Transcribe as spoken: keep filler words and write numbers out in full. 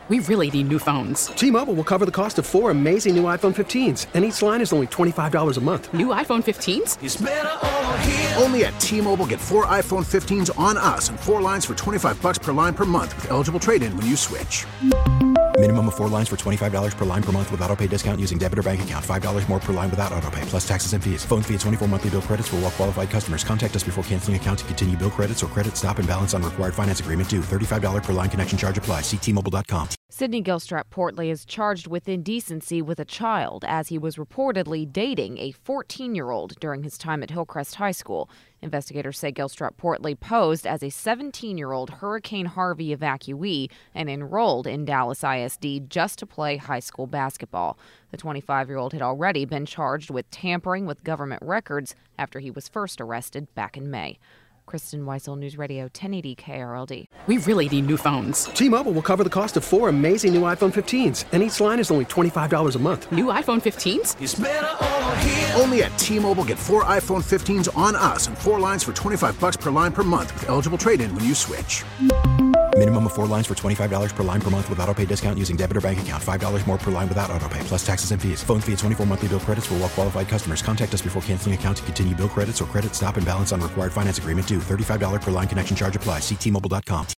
We really need new phones. T-Mobile will cover the cost of four amazing new iPhone fifteens, and each line is only twenty-five dollars a month. New iPhone fifteens? It's better over here. Only at T-Mobile, get four iPhone fifteens on us and four lines for twenty-five dollars per line per month with eligible trade-in when you switch. Minimum of four lines for twenty-five dollars per line per month with autopay discount using debit or bank account. five dollars more per line without autopay, plus taxes and fees. Phone fee at twenty-four monthly bill credits for well-qualified customers. Contact us before canceling account to continue bill credits or credit stop and balance on required finance agreement due. thirty-five dollars per line connection charge applies. See T Mobile dot com. Sidney Gilstrap Portley is charged with indecency with a child as he was reportedly dating a fourteen-year-old during his time at Hillcrest High School. Investigators say Gilstrap Portley posed as a seventeen-year-old Hurricane Harvey evacuee and enrolled in Dallas I S D just to play high school basketball. The twenty-five-year-old had already been charged with tampering with government records after he was first arrested back in May. Kristen Weisel, News Radio ten eighty K R L D. We really need new phones. T-Mobile will cover the cost of four amazing new iPhone fifteens, and each line is only twenty-five dollars a month. New iPhone fifteens? It's better over here. Only at T-Mobile, get four iPhone fifteens on us and four lines for twenty-five dollars per line per month with eligible trade-in when you switch. Minimum of four lines for twenty-five dollars per line per month with autopay discount using debit or bank account. five dollars more per line without autopay, plus taxes and fees. Phone fee at twenty-four monthly bill credits for well-qualified customers. Contact us before canceling account to continue bill credits or credit stop and balance on required finance agreement due. thirty-five dollars per line connection charge applies. See T Mobile dot com.